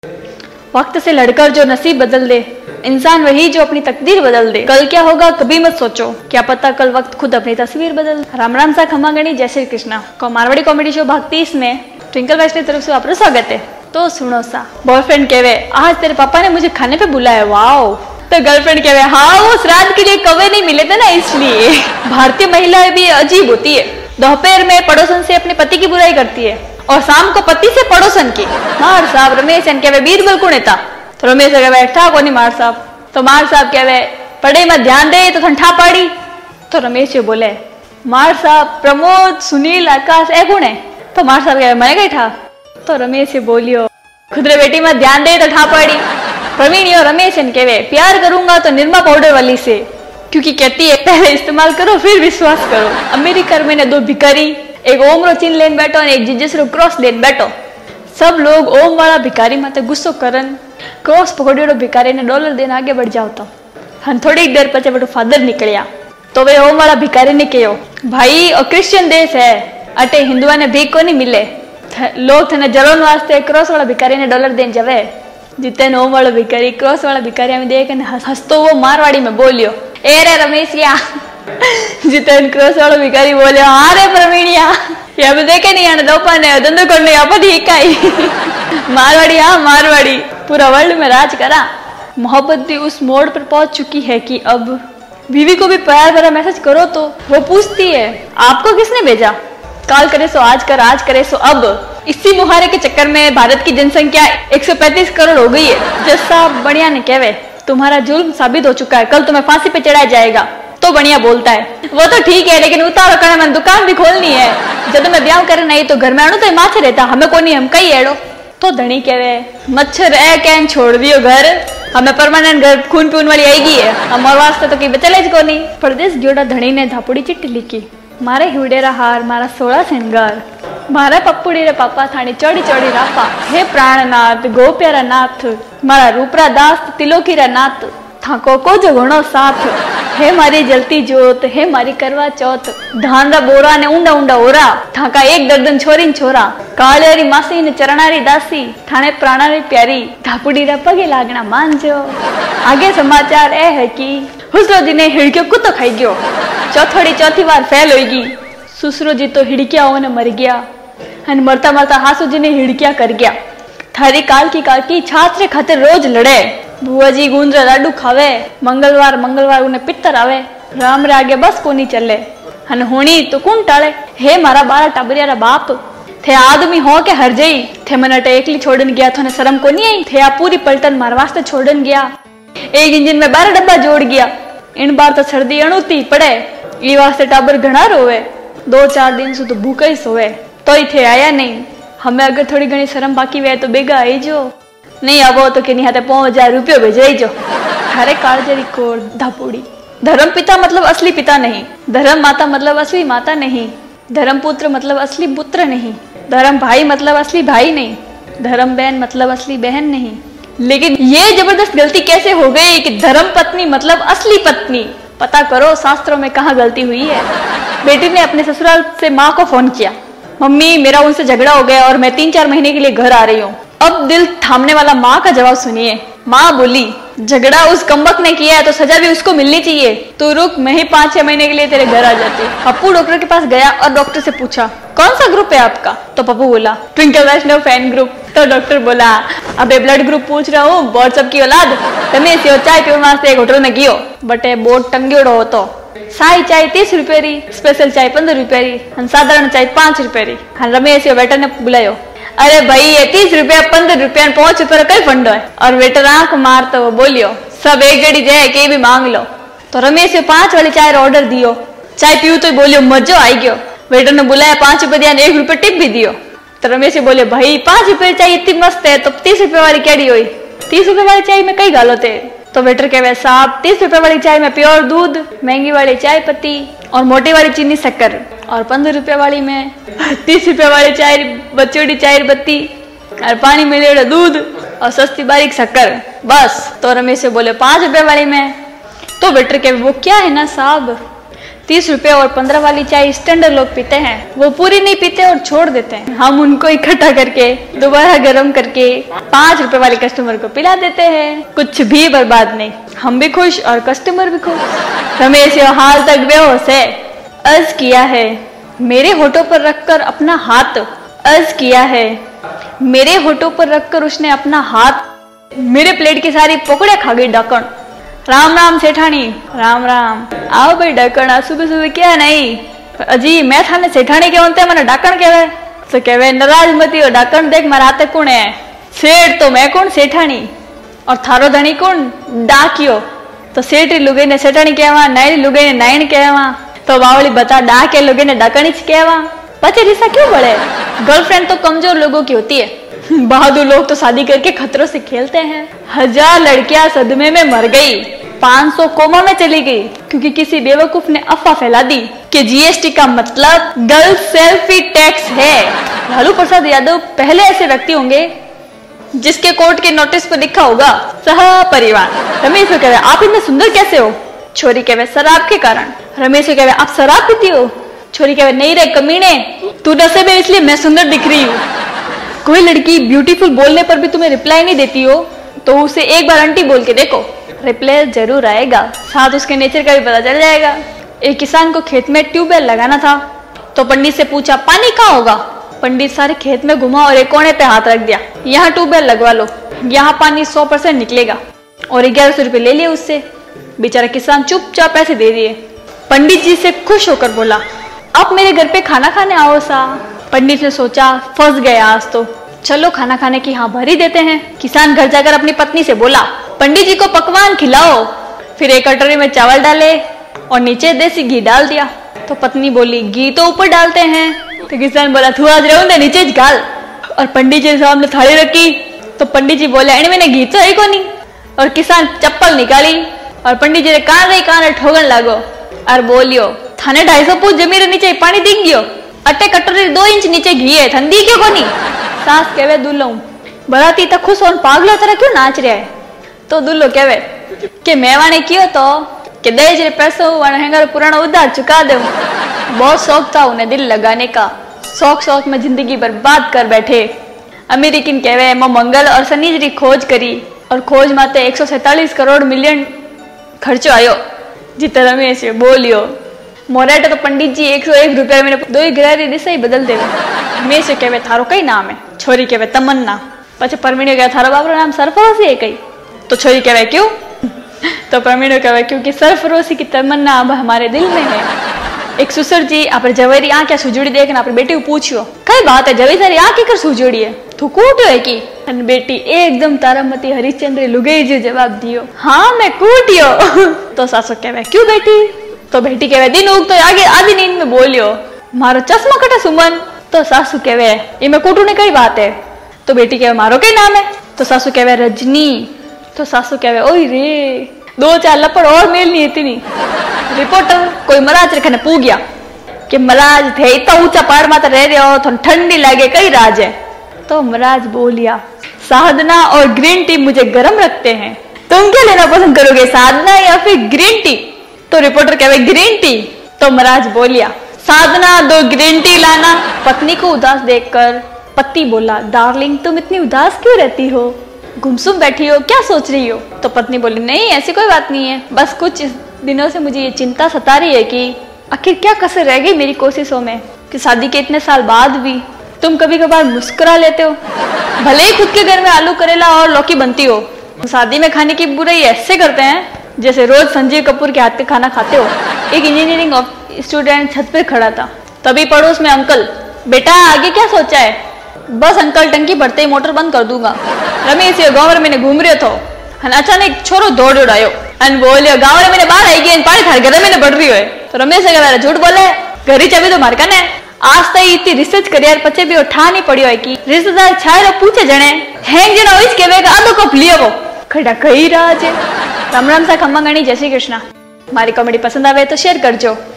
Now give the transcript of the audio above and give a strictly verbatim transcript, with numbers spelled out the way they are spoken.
वक्त से लड़कर जो नसीब बदल दे, इंसान वही जो अपनी तकदीर बदल दे। कल क्या होगा कभी मत सोचो, क्या पता कल वक्त खुद अपनी तस्वीर बदल। राम राम सा खमा गणी, जय श्री कृष्णा। को मारवाड़ी कॉमेडी शो भाग तीस में ट्विंकल वैष्णव तरफ से आपका स्वागत है। तो सुनो सा, बॉयफ्रेंड कहवे आज तेरे पापा ने मुझे खाने पे बुलाया, वाओ। तो गर्लफ्रेंड कहवे हाँ वो श्राद्ध के लिए कवे नहीं मिले थे ना इसलिए। भारतीय महिलाएं भी अजीब होती है, दोपहर में पड़ोसन से अपने पति की बुराई करती है और शाम को पति से पड़ोसन की। मार साहब रमेश कहवे बीरबल कौन था? तो रमेश कहवे ठा कोनी मार साहब। तो मार साहब कहवे पढ़ाई में ध्यान दे तो ठा पाड़ी। तो रमेश बोले मार साहब प्रमोद सुनील आकाश ए कौन है? तो मार साहब कहवे मैं गई ठा। तो रमेश बोलियो खुदरे बेटी में ध्यान दे तो ठा पाड़ी। प्रवीण और रमेश कहवे प्यार करूंगा तो निरमा पाउडर वाली से, क्योंकि कहती है पहले इस्तेमाल करो फिर विश्वास करो। अमेरिका में ने दो भिखारी, एक ओम रो चिन्ह लेन बैठो और एक जीजस रो क्रॉस लेन बैठो। सब लोग ओम वाला भिखारी माते गुस्सो करन, क्रॉस पकड़ियो भिखारी ने डॉलर देने आगे बढ़ जाओ। तो हम थोड़ी देर पचे बटो फादर निकलिया तो वे ओम वाला भिखारी ने कहो भाई और क्रिश्चियन देश है, अटे हिंदुआ ने भीख को नहीं मिले, लोग थे जलन वास्ते क्रॉस वाला भिखारी ने डॉलर देने जावे। जितने ओम वाला भिखारी क्रॉस वाला भिखारी में देख हंसतो वो मारवाड़ी में बोलियो ए रे रमेशिया। जितने क्रॉस वाला भिखारी बोलियो हाँ रे प्रवीणिया, ये भी देखे नहीं आने दोपा ने धंधो करने अपन ही काई। मारवाड़ी हाँ मारवाड़ी पूरा वर्ल्ड में राज करा। मोहब्बत भी उस मोड़ पर पहुंच चुकी है कि अब बीवी को भी प्यार भरा मैसेज करो तो वो पूछती है आपको किसने भेजा? काल करे सो आज कर, आज करे सो अब। इसी मुहारे के चक्कर में भारत की जनसंख्या एक सौ पैंतीस करोड़ हो गई है। जैसा बढ़िया ने कहवे तुम्हारा जुल्म साबित हो चुका है, कल तुम्हें फांसी पे चढ़ाया जाएगा। तो बढ़िया बोलता है वो तो ठीक है लेकिन उतारो करना मैंने दुकान भी खोलनी है, जब मैं ब्याह करे नहीं तो घर में आणु तो माछे रहता, हमें को नहीं हम कई एड़ो। तो धनी कहवे मच्छर ए कैन छोड़ दियो घर, हमें परमानेंट घर खून पीने वाली आएगी है, हमारे वास्ते तो कहीं बचले को नहीं। परदेश जोड़ा धनी ने धापुड़ी चिट्ठी लिखी मारे हिवडेरा हार मारा सोलह सिंगार, मारा पप्पुड़ी रे पापा थानी चौड़ी चौड़ी रापा। हे प्राणनाथ गो प्यारा नाथ, मारा रूपरा दास तिलोकीरा नाथ, थाको को जो घणो साथ। हे मारी जलती जोत, हे मारी करवा चौथ, धान रा बोरा ने ऊंडा ऊंडा ओरा, थाका एक दर्दन छोरी छोरा। कालियारी मासी ने चरणारी दासी, थाने प्राणारी प्यारी, धापुड़ी रा पगे लागना मानजो। आगे समाचार ए है कि हुसरो जी ने हिड़क्यो कुत्तो खाई गयो, चौथोड़ी चौथी बार फैल होगी। सुसरो जी तो हिड़किया होने मर गया, अन मरता मरता हासू जी ने हिड़किया कर गया। थारी काल की काल की छात्र खातिर रोज लड़े, बुआ जी गूंदरा लाडू खावे, मंगलवार मंगलवार उन्हें पित्तर आवे, राम रे आगे बस को नहीं चले, हन होनी तो कौन टाले। हे मारा बारा टाबरिया रा बाप, थे आदमी हो के हर जई, थे मन अटे एकली छोड़न गया तो शर्म को नहीं आई, थे आ पूरी पलटन मार वास्ते छोड़न गया। एक इंजन में बारह डब्बा जोड़ गया, इन बार तो सर्दी अणुती पड़े, ई वास्ते टाबर घना रोवे, दो चार दिन से तो भूखा ही सोवे, तो ही थे आया नहीं। हमें अगर थोड़ी घनी शर्म बाकी वे तो बेगा आई जो, नहीं आवो तो कि नहीं हाथे पांच हजार रुपये भेजाई जो। हरे कालजरी कोर धापुड़ी। धर्म पिता मतलब असली पिता नहीं, धर्म माता मतलब असली माता नहीं, धर्म पुत्र मतलब असली पुत्र नहीं, धर्म भाई मतलब असली भाई नहीं, धर्म बहन मतलब असली बहन नहीं। लेकिन ये जबरदस्त गलती कैसे हो गई कि धर्म पत्नी मतलब असली पत्नी? पता करो शास्त्रों में कहाँ गलती हुई है। बेटी ने अपने ससुराल से माँ को फोन किया, मम्मी मेरा उनसे झगड़ा हो गया और मैं तीन चार महीने के लिए घर आ रही हूँ। अब दिल थामने वाला माँ का जवाब सुनिए। माँ बोली झगड़ा उस कमबख्त ने किया है तो सजा भी उसको मिलनी चाहिए, तू रुक मैं ही पाँच छह महीने के लिए तेरे घर आ जाती। पप्पू डॉक्टर के पास गया और डॉक्टर से पूछा कौन सा ग्रुप है आपका? तो पप्पू बोला ट्विंकल वैष्णव फैन ग्रुप। तो डॉक्टर बोला अबे ब्लड ग्रुप पूछ रहा हूँ, व्हाट्सएप की औलाद तमे से चाय पीने वास्ते एक होटल में गयो, बटे बोर्ड टंग्योड़ो होतो, साई चाय तीस रुपये री, स्पेशल चाय पंद्रह रुपये री, साधारण चाय पांच रुपये री। हाँ रमेश वेटर ने बुलायो, अरे भाई ये तीस रुपया पंद्रह रुपया पांच रुपये कई फंडो है। और वेटर आंख मारते वो बोलियो सब एक जड़ी जाए के भी मांग लो। तो रमेश पांच वाली चाय ऑर्डर दियो, चाय पीऊ तो बोलियो मजो आई गयो। वेटर ने बुलाया पांच रुपये दिया, एक रुपये टिप भी दियो। तो रमेश बोले भाई पांच रुपये चाय इतनी मस्त है तो तीस रुपये वाली कैडी हुई, तीस रुपये वाली चाय में कई गालो थे। तो वेटर कहे साहब तीस रुपए वाली चाय में प्योर दूध, महंगी वाली चाय पत्ती और मोटी वाली चीनी शक्कर, और पंद्रह रुपए वाली में तीस रुपए वाली चाय बचोड़ी चाय बत्ती और पानी मिलेड़ा दूध और सस्ती बारीक शक्कर बस। तो रमेश से बोले पांच रुपए वाली में। तो वेटर कहे वो क्या है ना साहब, तीस रुपए और पंद्रह वाली चाय स्टैंडर्ड लोग पीते हैं, वो पूरी नहीं पीते और छोड़ देते हैं। हम उनको इकट्ठा करके दोबारा गर्म करके पांच रुपए वाले कस्टमर को पिला देते हैं। कुछ भी बर्बाद नहीं, हम भी खुश और कस्टमर भी खुश। रमेश ये हाल तक बेहोश है। अर्ज किया है मेरे होठों पर रखकर अपना हाथ, अर्ज किया है मेरे होठों पर रखकर उसने अपना हाथ, मेरे प्लेट की सारी पकड़े खा गई ढक्कन। राम राम सेठानी। राम राम। आओ भाई ढक्कन, सुबह सुबह क्या नहीं? अजी मैं थाने सेठानी कहते मैंने ढक्कन कहवे तो कहवे नाराज मती हो, ढक्कन देख मारा हाथे कौन है? सेठ तो मैं कौन सेठानी, और थारो धनी कौन? डाकियो। तो सेठ लुगाई ने सेठानी कहवा, नाई लुगाई ने नाइन कहवा, तो बावली बता डा के लुगाई ने ढक्कन ही कहवा। पचे रिश्ता क्यों बढ़े? गर्लफ्रेंड तो कमजोर लोगों की होती है, बहादुर लोग तो शादी करके खतरों से खेलते हैं। हजार लड़कियां सदमे में मर गई, पाँच सौ कोमा में चली गई, क्योंकि किसी बेवकूफ ने अफवाह फैला दी कि जीएसटी का मतलब गर्ल सेल्फी टैक्स है। लालू प्रसाद यादव पहले ऐसे व्यक्ति होंगे जिसके कोर्ट के नोटिस पर लिखा होगा सह परिवार। रमेश को कहे आप इतने सुंदर कैसे हो? छोरी कहे शराब के कारण। रमेश को कहे आप शराब पीती हो? छोरी कहे नहीं रे कमीने, तू नशे में इसलिए मैं सुंदर दिख रही हूँ। कोई लड़की ब्यूटीफुल बोलने पर भी तुम्हें रिप्लाई नहीं देती हो तो उसे एक बार आंटी बोल के देखो, रिप्लाई जरूर आएगा, साथ उसके नेचर का भी पता चल जाएगा। एक किसान को खेत में ट्यूबवेल लगाना था तो पंडित से पूछा पानी कहाँ होगा? पंडित सारे खेत में घुमा और एक कोने पे हाथ रख दिया, यहाँ ट्यूबवेल लगवा लो, यहाँ पानी सौ परसेंट निकलेगा, और ग्यारह सौ रुपये ले लिए उससे। बेचारा किसान चुपचाप पैसे दे दिए। पंडित जी से खुश होकर बोला आप मेरे घर पे खाना खाने आओ सा। पंडित ने सोचा फंस गए आज तो, चलो खाना खाने की हाँ भर ही देते हैं। किसान घर जाकर अपनी पत्नी से बोला पंडित जी को पकवान खिलाओ। फिर एक कटोरी में चावल डाले और नीचे देसी घी डाल दिया। तो पत्नी बोली घी तो ऊपर डालते हैं। तो किसान बोला तू आज रहूं नीचे गाल। और पंडित जी सामने थाली रखी तो पंडित जी बोले इनमें ने घी तो है को नहीं। और किसान चप्पल निकाली और पंडित जी ने कान रही कान ठोगन लागो और बोलियो थाने ढाई सौ फुट जमीन नीचे पानी दिख गयो, अटे कटोरी दो इंच नीचे घी है, ठंडी क्यों कोनी? सास कहवे दुल्लो बराती तक खुश और पागलो तरह क्यों नाच रहा है? तो दुल्लो कहवे कि मैं वाने कियो तो कि दहेज रे पैसों वाने पुराना उधार चुका दे। बहुत शौक था उन्हें दिल लगाने का, शौक शौक में जिंदगी बर्बाद कर बैठे। अमेरिकन कहवे मैं मंगल और शनि री खोज करी और खोज माते एक सौ सैतालीस करोड़ मिलियन खर्चो आयो। जिते रमेश बोलियो मोरेटा तो पंडित जी एक सौ एक रुपया में दो ही ग्रह दिशा ही बदल देवे। रमेश कहवे थारो कई नाम है? छोरी कहवे तमन्ना। पछे परमीणो कहे थारो बाप रो नाम सरफरोशी है कई? तो छोरी कहवे क्यों? तो परमीणो कहवे क्योंकि सरफरोशी की तमन्ना अब हमारे दिल में है। एक सुसर जी आप जवेरी आँख क्या सुजोड़ी देखना अपनी बेटी को पूछियो कई बात है जवेरी सारी आँख कर सुजोड़ी है तू कूटो है की? बेटी एकदम तारामती हरिश्चंद्र लुगाई जी जवाब दियो हाँ मैं कूटियो। तो सासू कहवे क्यों बेटी? तो बेटी कहवे दिन उग तो आगे आधी नींद में बोलियो मारो चश्मा कटा सुमन। तो सासू कहवे ये मैं कूटू ने कई बात है? तो बेटी कहवे मारो कई नाम है? तो सासू कहवे रजनी। तो सासू कहवे ओई रे दो चार लपड़ और मेल नहीं इतनी। रिपोर्टर कोई मराज रखने पू गया कि मराज थे इतना ऊंचा पहाड़ माता रह रहे हो तो ठंडी लगे कई राज है? तो मराज बोलिया साधना और ग्रीन टी मुझे गर्म रखते हैं, तुम क्या लेना पसंद करोगे साधना या फिर ग्रीन टी? तो रिपोर्टर कहवे ग्रीन टी। तो महाराज बोलिया साधना दो ग्रीन टी लाना। पत्नी को उदास देखकर पति बोला डार्लिंग तुम इतनी उदास क्यों रहती हो, गुमसुम बैठी हो, क्या सोच रही हो? तो पत्नी बोली नहीं ऐसी कोई बात नहीं है, बस कुछ दिनों से मुझे ये चिंता सता रही है कि आखिर क्या कसर रह गई मेरी कोशिशों में कि शादी के इतने साल बाद भी तुम कभी कभार मुस्कुरा लेते हो। भले ही खुद के घर में आलू करेला और लौकी बनती हो, शादी में खाने की बुराई ऐसे करते हैं जैसे रोज संजीव कपूर के हाथ का खाना खाते हो। एक इंजीनियरिंग स्टूडेंट छत पर खड़ा था, तभी पड़ोस में अंकल बेटा आगे क्या सोचा है? बस अंकल टंकी भरते ही मोटर बंद कर दूंगा। रमेश ये गाँव में घूम रहे थो अचानक छोरो दौड़ दौड़ आयो अन बोलियो गाँव में मैंने बाहर आई गई पानी थार घर में बढ़ रही है। तो रमेश कहे झूठ बोले घरी चाबी तो मार ने आज तक इतनी रिसर्च कर यार पचे भी ठा नहीं पड़ी है कि रिश्तेदार छाए पूछे जने हैंग जना होइस के वेगा आधो कप लियो वो खड़ा कही रहा है। राम राम सा खम्मा गणी जय श्री कृष्णा। हमारी कॉमेडी पसंद आवे तो शेयर करजो।